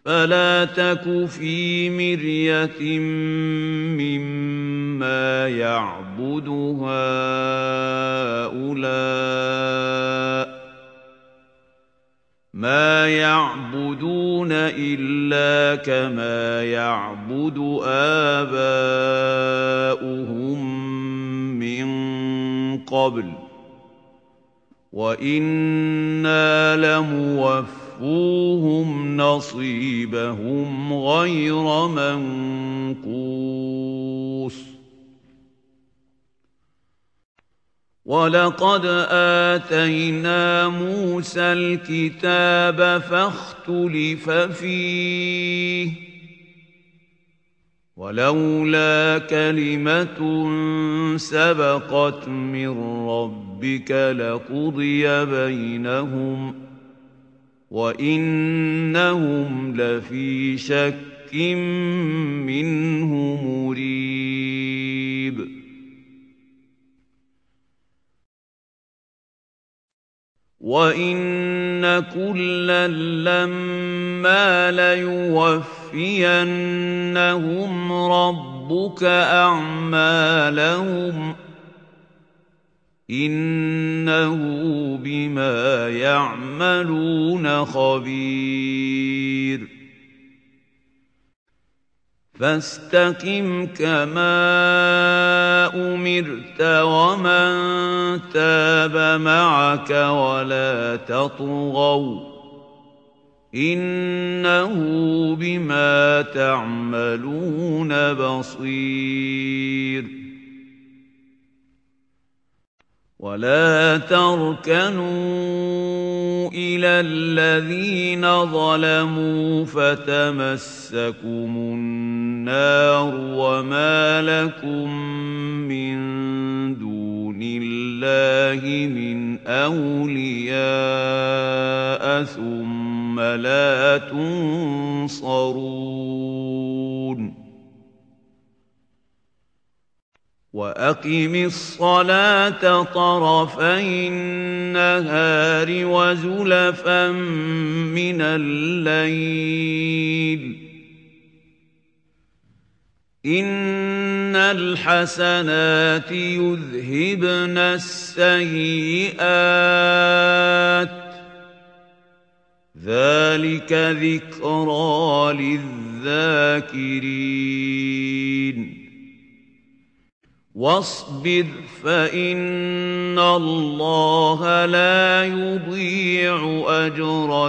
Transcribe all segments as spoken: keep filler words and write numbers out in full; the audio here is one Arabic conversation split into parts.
فلا تك في مرية مما يعبد هؤلاء ما يعبدون إلا كما يعبد آباؤهم من قبل وإنا لموفوهم نصيبهم غير منقوص ولقد آتينا موسى الكتاب فاختلف فيه ولولا كلمة سبقت من ربك لقضي بينهم وإنهم لفي شك منه مريب وَإِنَّ كُلًّا لَّمَّا لَيُوَفِّيَنَّهُمْ رَبُّكَ أَعْمَالَهُمْ إِنَّهُ بِمَا يَعْمَلُونَ خَبِيرٌ فاستقم كما أمرت ومن تاب معك ولا تطغوا إنه بما تعملون بصير ولا تركنوا إلى الذين ظلموا فتمسكم النار وما لكم من دون الله من أولياء ثم لا تنصرون وأقم الصلاة طرفي النهار وزلفا من الليل إن الحسنات يذهبن السيئات ذلك ذكرى للذاكرين واصبر فإن الله لا يضيع أجر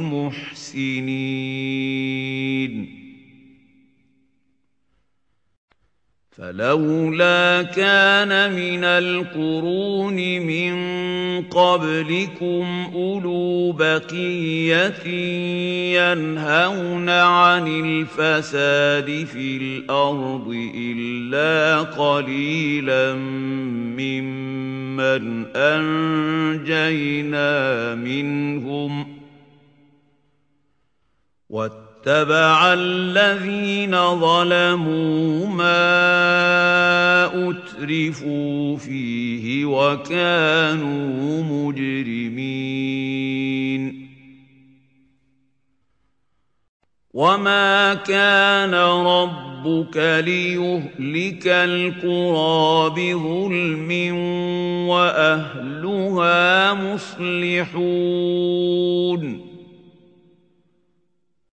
المحسنين فلولا كان من القرون من قبلكم أولو بقية ينهون عن الفساد في الأرض إلا قليلا ممن أنجينا منهم واتبع الذين ظلموا ما أترفوا فيه وكانوا مجرمين وما كان ربك ليهلك القرى بظلم وأهلها مصلحون